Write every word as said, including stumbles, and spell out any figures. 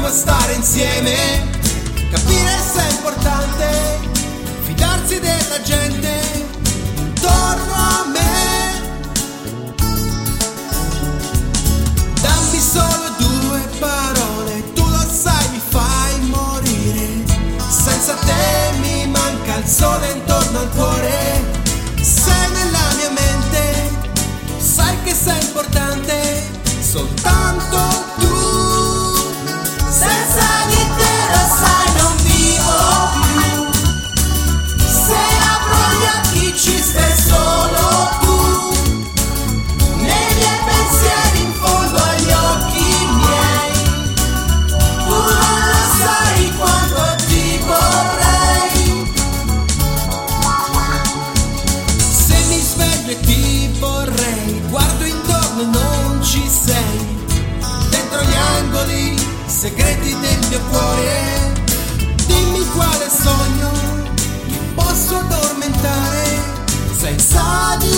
a stare insieme, capire se è importante fidarsi della gente intorno a me. Dammi solo due parole, tu lo sai, mi fai morire. Senza te mi manca il sole intorno al cuore. Sei nella mia mente, sai che sei importante, soltanto tu. Senza di te lo sai non vivo più. Se apro gli occhi ci stai solo tu. Nei miei pensieri in fondo agli occhi miei. Tu non lo sai quanto ti vorrei. Se mi sveglio e ti vorrei, guardo intorno e non ci sei. Dentro gli angoli segreti del mio cuore, dimmi quale sogno mi posso addormentare senza di